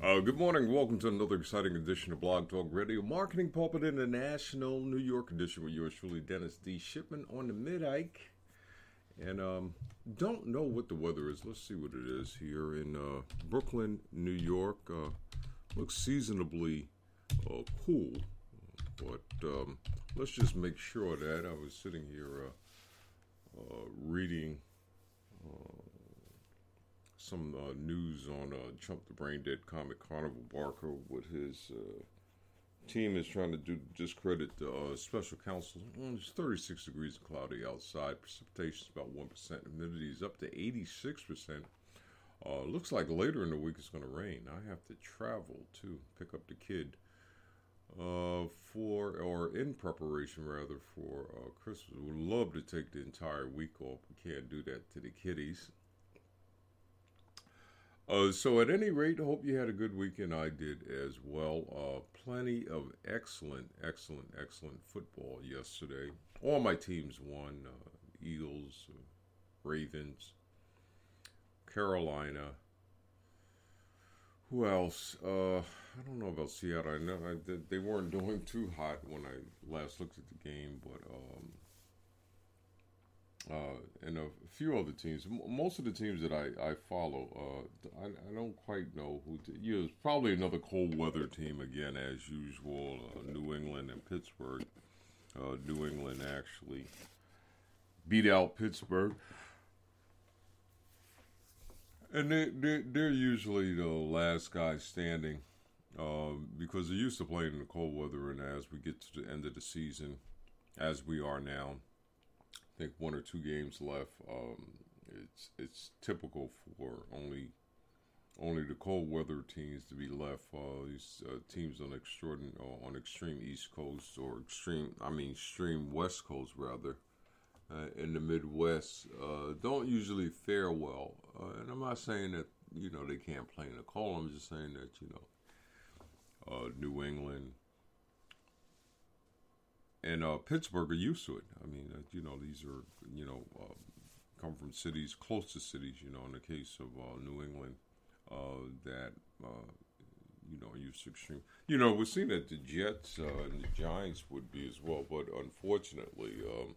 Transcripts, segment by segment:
Good morning. Welcome to another exciting edition of Blog Talk Radio, Marketing Pulpit International, New York edition with yours truly, Dennis D. Shipman on the Mid-Ike. And don't know what the weather is. Let's see what it is here in Brooklyn, New York. Looks seasonably cool, but let's just make sure that I was sitting here reading some news on Chump the Brain Dead Comic Carnival Barker. What his team is trying to do to discredit the special counsel. It's 36 degrees and cloudy outside. Precipitation is about 1%. Humidity is up to 86%. Looks like later in the week it's going to rain. I have to travel to pick up the kid in preparation rather for Christmas. Would love to take the entire week off. We can't do that to the kiddies. So at any rate, I hope you had a good weekend. I did as well. Plenty of excellent football yesterday. All my teams won. Eagles, Ravens, Carolina. Who else? I don't know about Seattle. I know they weren't doing too hot when I last looked at the game, but and a few other teams. Most of the teams that I follow, I don't quite know who. It's probably another cold weather team again, as usual. New England and Pittsburgh. New England actually beat out Pittsburgh, and they're usually the last guy standing because they're used to playing in the cold weather. And as we get to the end of the season, as we are now. I think 1 or 2 games left. It's typical for only the cold weather teams to be left. These teams on extreme East Coast or extreme West Coast rather, in the Midwest, don't usually fare well. And I'm not saying that they can't play in the cold. I'm just saying that New England and Pittsburgh are used to it. I mean, these are, come from cities, close to cities, in the case of New England, that, used to extreme. We've seen that the Jets and the Giants would be as well, but unfortunately,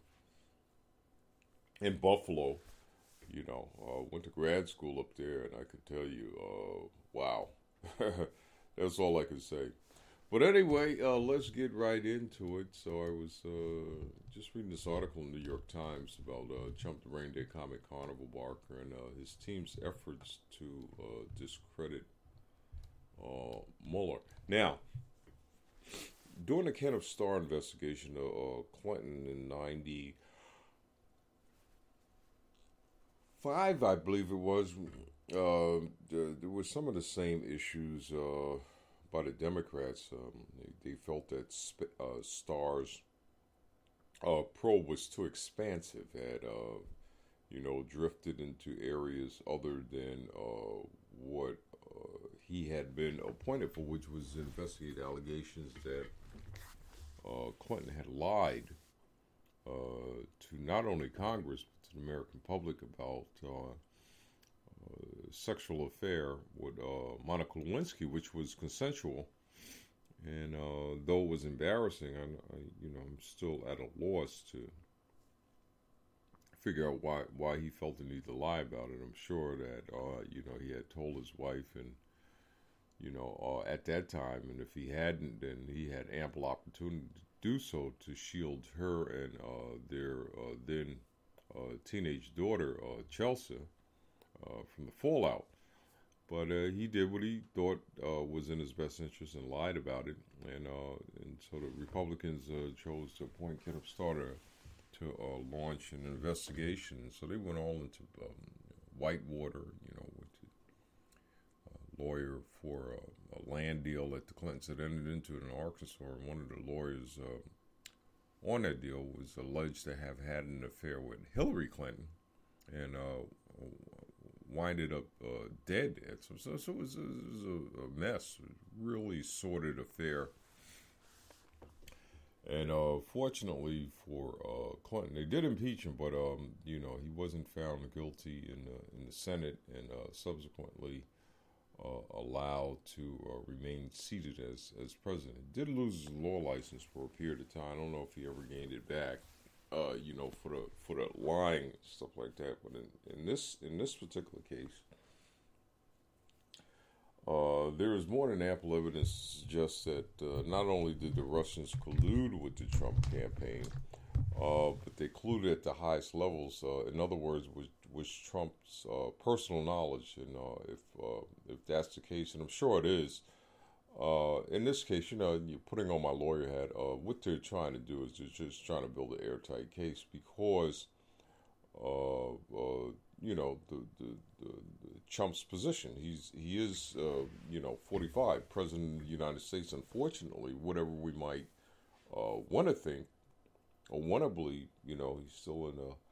in Buffalo, went to grad school up there, and I could tell you, wow. That's all I can say. But anyway, let's get right into it. So I was just reading this article in the New York Times about Chump the Brain Dead Comic Carnival Barker and his team's efforts to discredit Mueller. Now, during the Kenneth Starr investigation of Clinton in 95, I believe it was, there were some of the same issues by the Democrats. They felt that Starr's probe was too expansive, had drifted into areas other than what he had been appointed for, which was investigate allegations that Clinton had lied to not only Congress but to the American public about sexual affair with Monica Lewinsky, which was consensual, and though it was embarrassing, I'm still at a loss to figure out why he felt the need to lie about it. I'm sure that he had told his wife, and at that time, and if he hadn't, then he had ample opportunity to do so to shield her and their then teenage daughter Chelsea from the fallout. But he did what he thought was in his best interest and lied about it. And so the Republicans chose to appoint Kenneth Starr to launch an investigation. So they went all into Whitewater, with the lawyer for a land deal that the Clintons had entered into in Arkansas. And one of the lawyers on that deal was alleged to have had an affair with Hillary Clinton. And winded up dead. So it was a mess, a really sordid affair. And fortunately for Clinton, they did impeach him, but he wasn't found guilty in the Senate, and subsequently allowed to remain seated as president. Did lose his law license for a period of time. I don't know if he ever gained it back. For the lying and stuff like that. But in this particular case, there is more than ample evidence to suggest that not only did the Russians collude with the Trump campaign, but they colluded at the highest levels. In other words, was Trump's personal knowledge, and if that's the case, and I'm sure it is. In this case, you're putting on my lawyer hat. What they're trying to do is they're just trying to build an airtight case because, the Trump's position. He is 45, president of the United States. Unfortunately, whatever we might want to think or want to believe, he's still in a.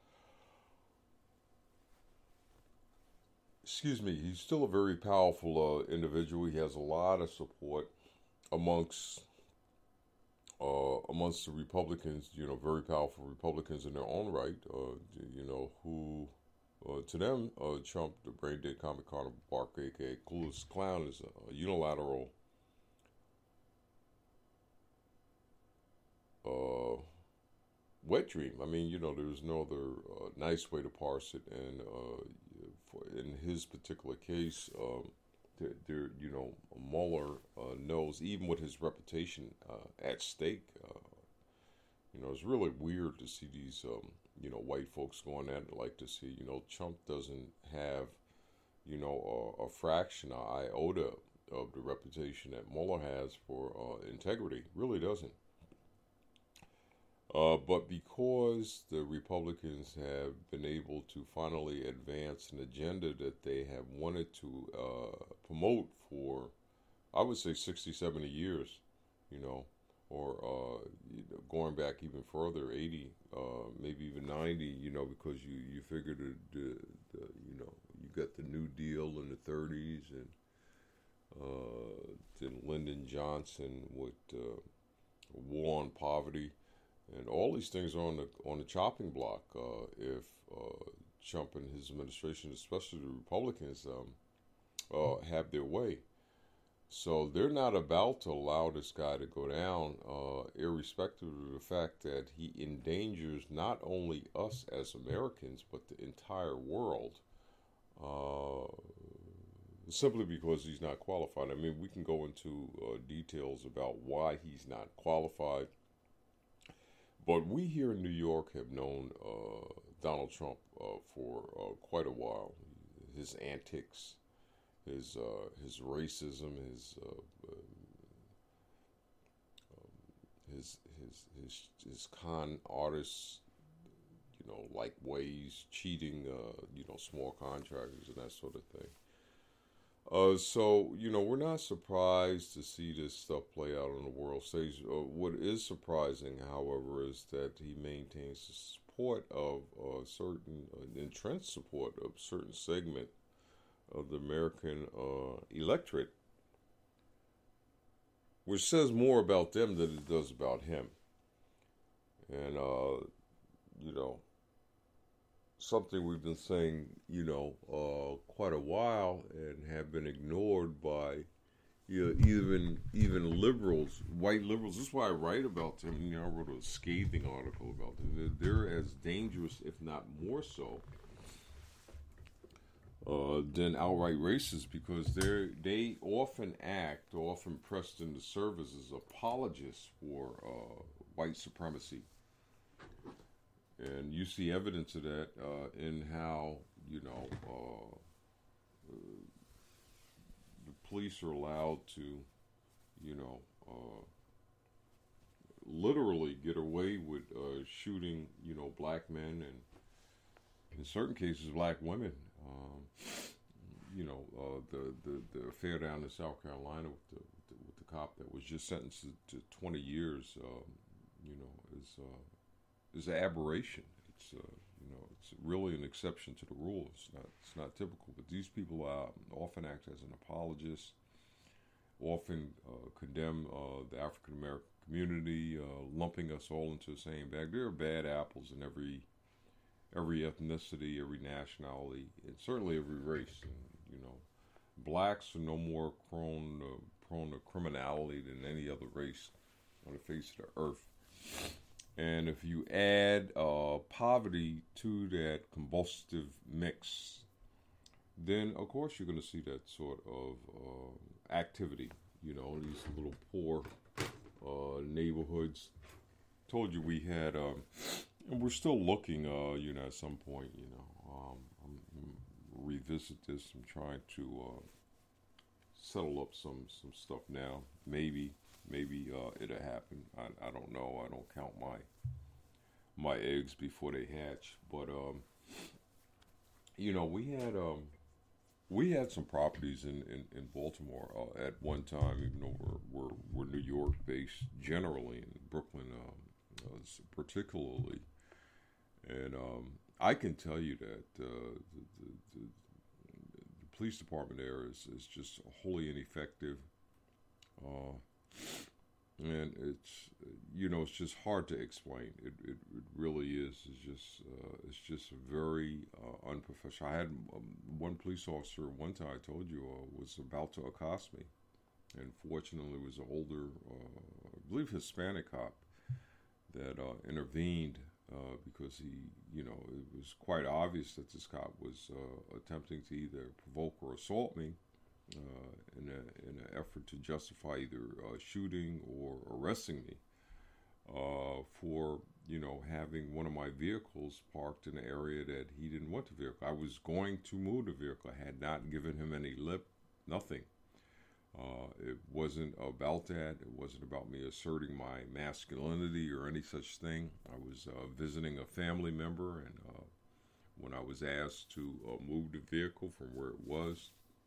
Excuse me, he's still a very powerful individual. He has a lot of support amongst amongst the Republicans. Very powerful Republicans in their own right. Who to them, Trump, the brain dead comic carnival bark, aka Coolest Clown, is a unilateral wet dream. I mean, there's no other nice way to parse it. And in his particular case, Mueller knows, even with his reputation at stake. It's really weird to see these, white folks going at it like to see. Trump doesn't have, a fraction, an iota of the reputation that Mueller has for integrity. Really doesn't. But because the Republicans have been able to finally advance an agenda that they have wanted to promote for, I would say, 60, 70 years, or going back even further, 80, maybe even 90, because you figured you got the New Deal in the 30s, and then Lyndon Johnson with War on Poverty. And all these things are on the chopping block if Trump and his administration, especially the Republicans, have their way. So they're not about to allow this guy to go down, irrespective of the fact that he endangers not only us as Americans, but the entire world, simply because he's not qualified. I mean, we can go into details about why he's not qualified. But we here in New York have known Donald Trump for quite a while. His antics, his racism, his con artists, like ways, cheating, small contractors and that sort of thing. So, we're not surprised to see this stuff play out on the world stage. What is surprising, however, is that he maintains the support of certain, entrenched support of certain segment of the American electorate, which says more about them than it does about him. And, something we've been saying, quite a while, and have been ignored by, even liberals, white liberals. This is why I write about them. I wrote a scathing article about them. They're as dangerous, if not more so, than outright racists, because they often pressed into service as apologists for white supremacy. And you see evidence of that in how, the police are allowed to, literally get away with shooting, black men and, in certain cases, black women. The affair down in South Carolina with the cop that was just sentenced to 20 years, is an aberration. It's it's really an exception to the rule. It's not typical. But these people often act as an apologist, often condemn the African American community, lumping us all into the same bag. There are bad apples in every ethnicity, every nationality, and certainly every race. And blacks are no more prone to criminality than any other race on the face of the earth. And if you add poverty to that combustive mix, then of course you're going to see that sort of activity. You know, these little poor neighborhoods. Told you we had, and we're still looking. You know, at some point, you know, revisit this. I'm trying to settle up some stuff now. Maybe it'll happen. I don't know. I don't count my eggs before they hatch. But you know, we had some properties in Baltimore at one time, even though we're New York based generally, in Brooklyn particularly. And I can tell you that the police department there is just wholly ineffective. And it's, you know, it's just hard to explain. It really is. It's just very unprofessional. I had one police officer one time, I told you, was about to accost me, and fortunately was an older, I believe, Hispanic cop that intervened because he, you know, it was quite obvious that this cop was attempting to either provoke or assault me. In an effort to justify either shooting or arresting me for, you know, having one of my vehicles parked in an area that he didn't want the vehicle. I was going to move the vehicle. I had not given him any lip, nothing. It wasn't about that. It wasn't about me asserting my masculinity or any such thing. I was visiting a family member, and when I was asked to move the vehicle from where it was,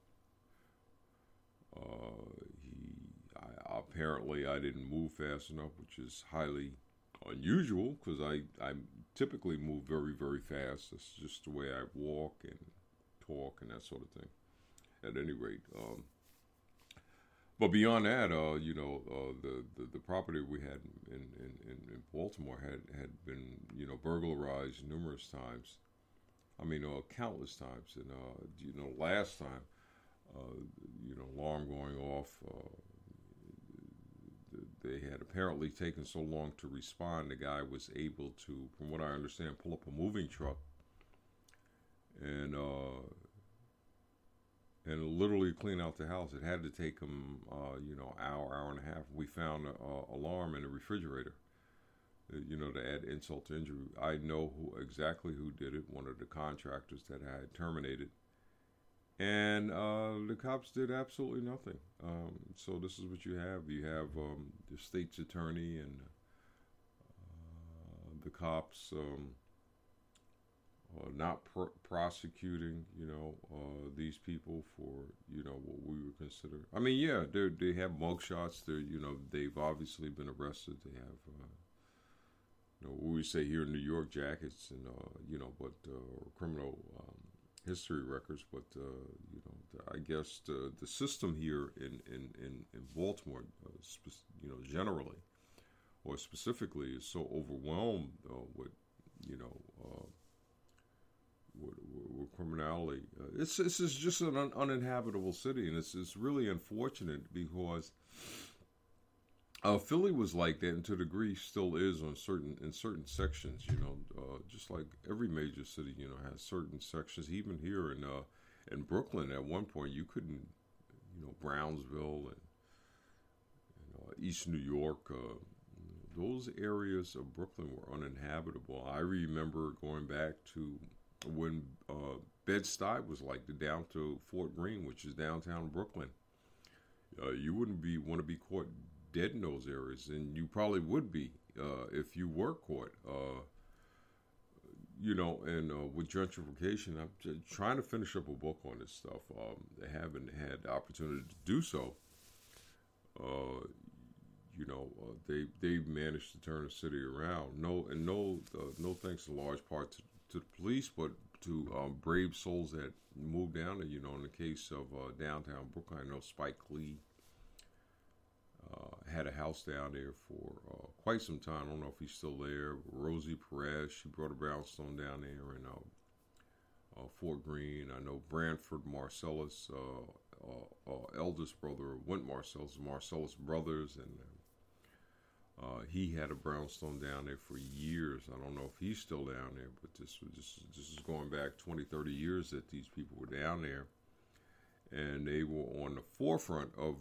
apparently I didn't move fast enough, which is highly unusual because I typically move very, very fast. That's just the way I walk and talk and that sort of thing. At any rate, but beyond that, you know, the property we had in Baltimore had been, you know, burglarized numerous times. I mean, countless times. And you know, last time, you know, alarm going off. They had apparently taken so long to respond. The guy was able to, from what I understand, pull up a moving truck and literally clean out the house. It had to take him, you know, hour and a half. We found an alarm in the refrigerator. You know, to add insult to injury, I know exactly who did it. One of the contractors that I had terminated. And the cops did absolutely nothing. So this is what you have. You have the state's attorney and the cops not prosecuting, you know, these people for, you know, what we would consider. I mean, yeah, they have mugshots. They're, you know, they've obviously been arrested. They have, you know, what we say here in New York, jackets and, you know, but criminal history records, but you know, I guess the system here in Baltimore, you know, generally or specifically, is so overwhelmed with, you know, with criminality. This is just an uninhabitable city, and it's really unfortunate because Philly was like that, and to a degree still is in certain sections. You know, just like every major city, you know, has certain sections. Even here in Brooklyn, at one point you couldn't, you know, Brownsville and East New York. Those areas of Brooklyn were uninhabitable. I remember going back to when Bed-Stuy was like down to Fort Greene, which is downtown Brooklyn. You wouldn't want to be caught dead in those areas, and you probably would be if you were caught. You know, and with gentrification, I'm trying to finish up a book on this stuff. I haven't had the opportunity to do so. You know, they've managed to turn the city around. No thanks in large part to the police, but to brave souls that moved down there. You know, in the case of downtown Brooklyn, I know Spike Lee had a house down there for quite some time. I don't know if he's still there. Rosie Perez, she brought a brownstone down there, and Fort Greene. I know Branford Marcellus, eldest brother of Wynton Marcellus, Marcellus brothers, and he had a brownstone down there for years. I don't know if he's still down there, but this is going back 20, 30 years that these people were down there, and they were on the forefront of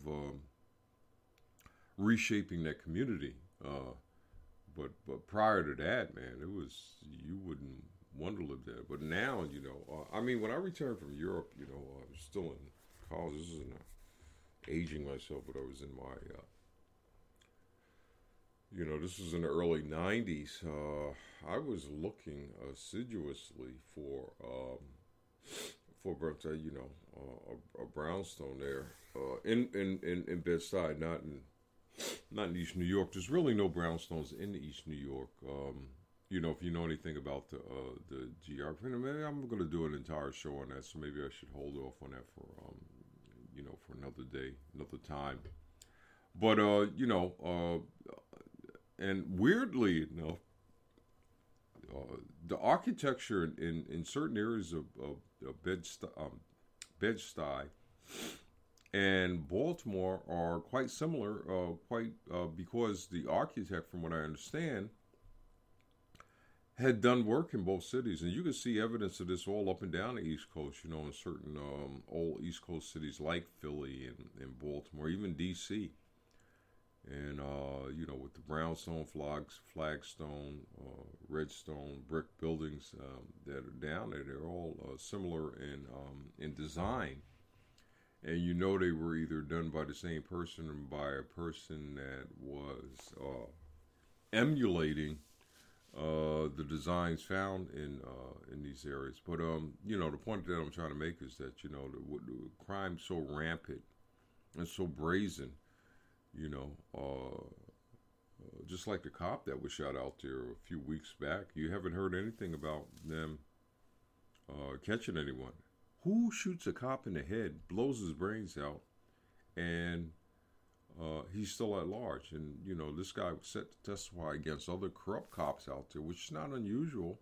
reshaping that community. But prior to that, man, it was, you wouldn't want to live there. But now, I mean, when I returned from Europe, I was still in college. This isn't aging myself, but I was in my, this was in the early 90s. I was looking assiduously for a brownstone there in Bed-Stuy, not in East New York. There's really no brownstones in East New York. If you know anything about the geography, maybe I'm going to do an entire show on that. So maybe I should hold off on that for for another day, another time. But and weirdly enough, the architecture in certain areas of Bed-Stuy and Baltimore are quite similar, because the architect, from what I understand, had done work in both cities. And you can see evidence of this all up and down the East Coast, in certain old East Coast cities like Philly and Baltimore, even D.C. And, with the brownstone, flagstone, redstone, brick buildings that are down there, they're all similar in design. And they were either done by the same person or by a person that was emulating the designs found in these areas. But the point that I'm trying to make is that the crime's so rampant and so brazen. Just like the cop that was shot out there a few weeks back, you haven't heard anything about them catching anyone. Who shoots a cop in the head, blows his brains out, and he's still at large? And, this guy was set to testify against other corrupt cops out there, which is not unusual,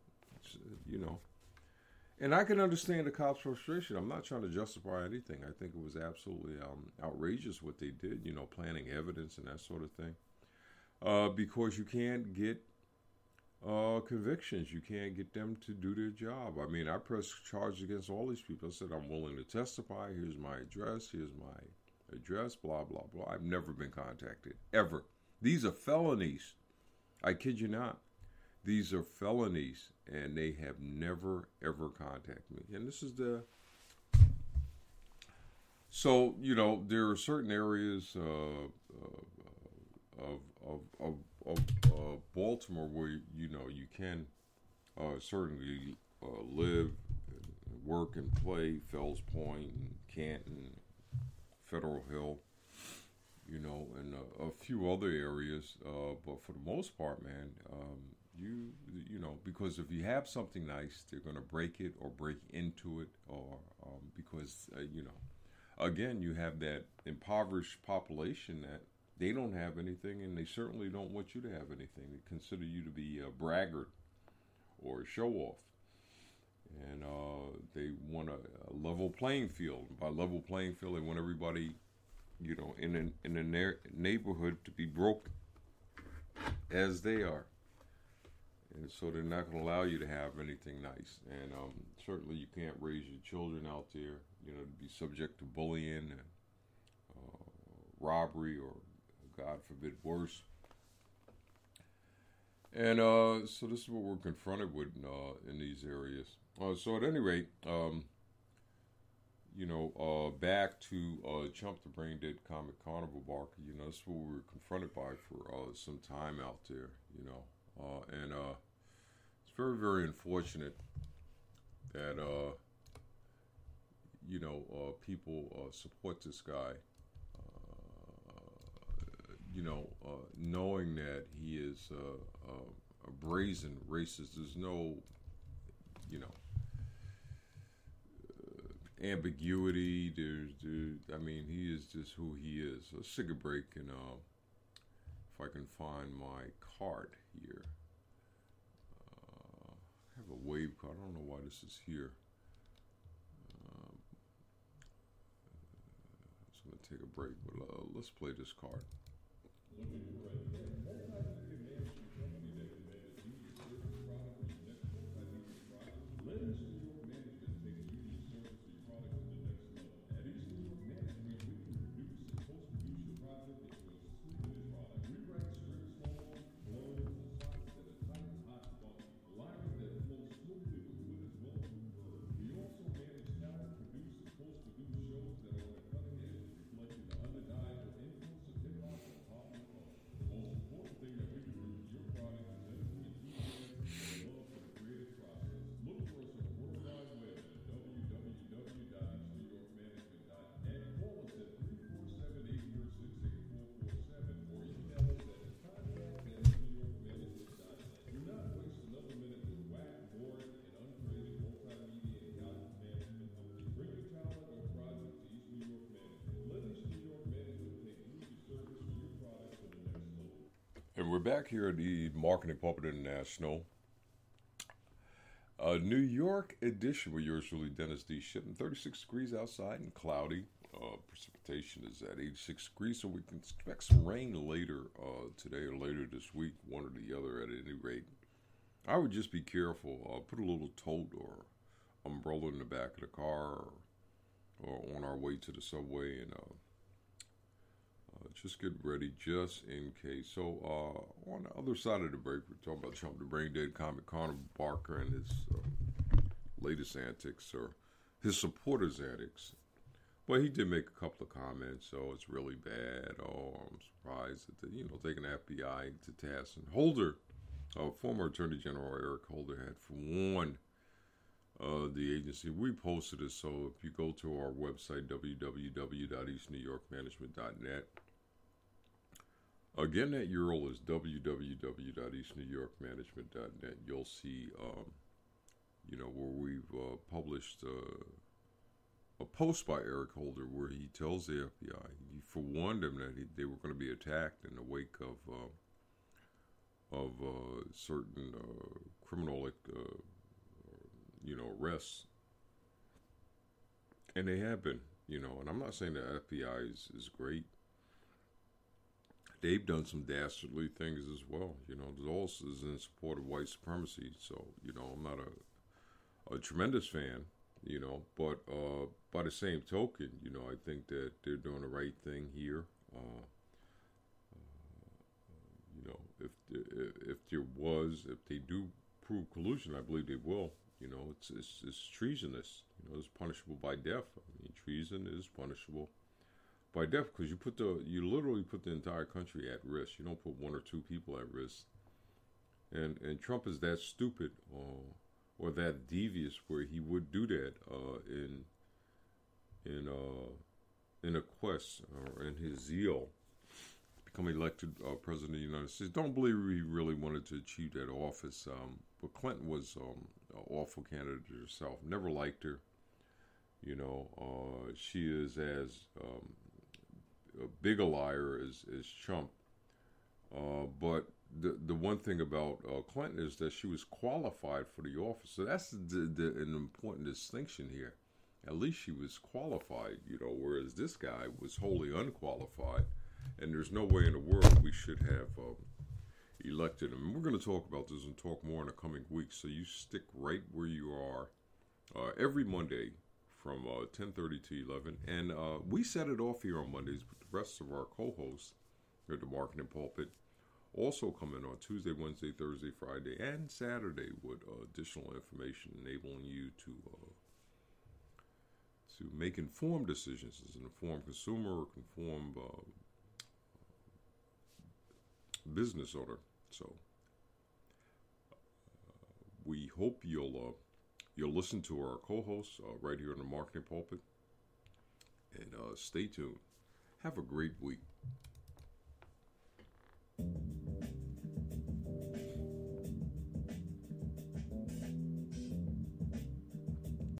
And I can understand the cops' frustration. I'm not trying to justify anything. I think it was absolutely outrageous what they did, planting evidence and that sort of thing. Because you can't get convictions. You can't get them to do their job. I mean, I pressed charges against all these people. I said, I'm willing to testify. Here's my address. Blah, blah, blah. I've never been contacted, ever. These are felonies. I kid you not. These are felonies, and they have never, ever contacted me. And this is so, there are certain areas of Baltimore where, you can certainly live, work, and play. Fells Point, Canton, Federal Hill, and a few other areas. But for the most part, man, because if you have something nice, they're going to break it or break into it, or because, again, you have that impoverished population that they don't have anything, and they certainly don't want you to have anything. They consider you to be a braggart or a show-off. And they want a level playing field. By level playing field, they want everybody, in a neighborhood to be broke as they are. And so they're not going to allow you to have anything nice. And certainly you can't raise your children out there, to be subject to bullying and robbery or, God forbid, worse. And so this is what we're confronted with in these areas. So at any rate, back to Chump the Brain Dead Comic Carnival Barker, this is what we were confronted by for some time out there, and it's very, very unfortunate that, people support this guy, knowing that he is a brazen racist. There's no, ambiguity. He is just who he is. Let's take a break, and if I can find my card here. I have a wave card. I don't know why this is here. take a break, but let's play this card. And we're back here at the Marketing Pulpit International, New York edition with yours truly, Dennis D. Shipman. 36 degrees outside and cloudy. Precipitation is at 86 degrees, so we can expect some rain later today or later this week, one or the other at any rate. I would just be careful. Put a little tote or umbrella in the back of the car or on our way to the subway, and just get ready just in case. So on the other side of the break, we're talking about Trump, the brain dead comic Conor Barker, and his latest antics, or his supporters' antics. But he did make a couple of comments, so it's really bad. Oh, I'm surprised that taking the FBI to task. And Holder, former Attorney General Eric Holder, had warned the agency. We posted it, so if you go to our website, www.eastnewyorkmanagement.net, again, that URL is www.eastnewyorkmanagement.net. You'll see, where we've published a post by Eric Holder where he tells the FBI, he forewarned them that they were going to be attacked in the wake of certain criminal, arrests, and they have been, And I'm not saying the FBI is great. They've done some dastardly things as well. There's also is in support of white supremacy. So, I'm not a tremendous fan, but by the same token, I think that they're doing the right thing here. If they do prove collusion, I believe they will. It's treasonous. It's punishable by death. Treason is punishable by death, because you literally put the entire country at risk. You don't put one or two people at risk. And Trump is that stupid or that devious where he would do that in a quest or in his zeal to become elected president of the United States. Don't believe he really wanted to achieve that office. But Clinton was an awful candidate herself. Never liked her. She is as big a liar as Trump. But the one thing about Clinton is that she was qualified for the office. So that's an important distinction here. At least she was qualified, whereas this guy was wholly unqualified. And there's no way in the world we should have elected him. And we're going to talk about this and talk more in the coming weeks. So you stick right where you are every Monday from 10:30 to 11. And we set it off here on Mondays, but the rest of our co-hosts at the Marketing Pulpit also come in on Tuesday, Wednesday, Thursday, Friday, and Saturday with additional information enabling you to make informed decisions as an informed consumer or informed business owner. So we hope you'll listen to our co-hosts right here in the Marketing Pulpit, and stay tuned. Have a great week.